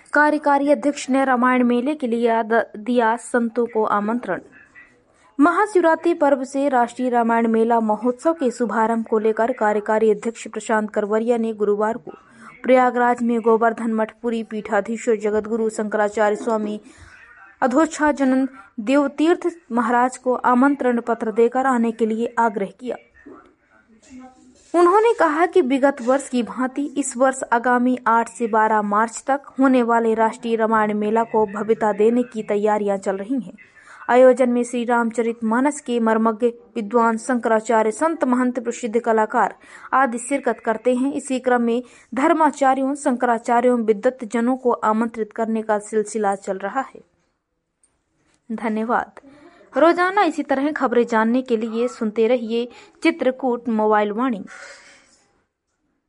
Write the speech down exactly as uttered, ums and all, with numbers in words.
कार्यकारी अध्यक्ष ने रामायण मेले के लिए दिया संतों को आमंत्रण। महाशिवरात्रि पर्व से राष्ट्रीय रामायण मेला महोत्सव के शुभारंभ को लेकर कार्यकारी अध्यक्ष प्रशांत करवरिया ने गुरुवार को प्रयागराज में गोवर्धन मठ पुरी पीठाधीश्वर जगतगुरु शंकराचार्य स्वामी अधोच्छानंद देवतीर्थ महाराज को आमंत्रण पत्र देकर आने के लिए आग्रह किया। उन्होंने कहा कि विगत वर्ष की भांति इस वर्ष आगामी आठ से बारह मार्च तक होने वाले राष्ट्रीय रामायण मेला को भव्यता देने की तैयारियां चल रही हैं। आयोजन में श्री रामचरितमानस के मर्मज्ञ विद्वान, शंकराचार्य, संत, महंत, प्रसिद्ध कलाकार आदि शिरकत करते हैं। इसी क्रम में धर्माचार्यों, शंकराचार्यों, विद्वत जनों को आमंत्रित करने का सिलसिला चल रहा है। धन्यवाद। रोजाना इसी तरह खबरें जानने के लिए सुनते रहिए चित्रकूट मोबाइल वाणी।